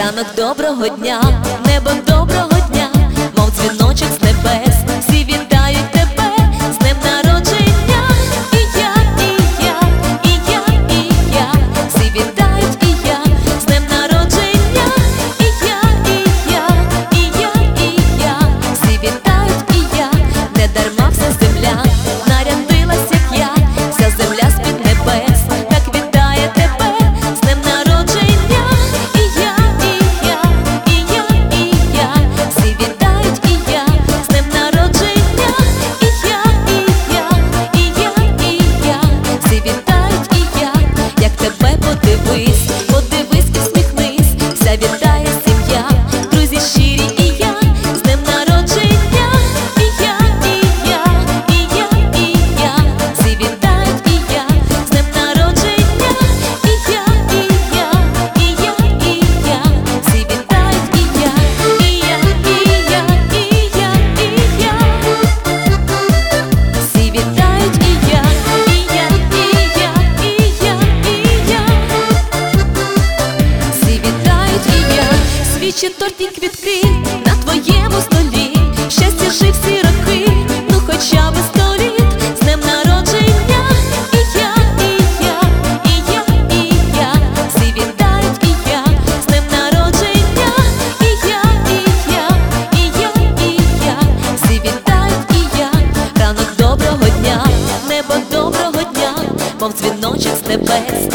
Ранок доброго дня, небо доброго дня, мов дзвіночок з небес, всі вітають тебе з днем народження. І я, і я, і я, і я, всі вітають, і я з днем народження. І я, і я, і я, і я, всі вітають, і я, не дарма вся земля нарядилась, як я, вся земля з-під небес так вітає тебе з днем народження. І я, і я, і я, і я, всі вітають, і я з днем народження. І я, і я, і я, і я, всі вітають, і я, як тебе подивись, подивись і всміхнись, вся вітає сім'я, друзі щирі, і я з днем народження. І я, і я, і я, і я, всі вітають, і я з днем народження. І я, і я, і я, і я, всі вітають, і я, і я, і я, і я, і я, всі вітають, і я, і я, і я, і я, і я, всі вітають, і я. Свічі, торт і квітки на твоєму столі, щастя жив всі роки, ну хоча б 100 літ, з днем народження. І я, і я, і я, і я, всі вітають, і я з днем народження. І я, і я, і я, і я, всі вітають, і я. Ранок доброго дня, небо доброго дня, мов дзвіночок з небес,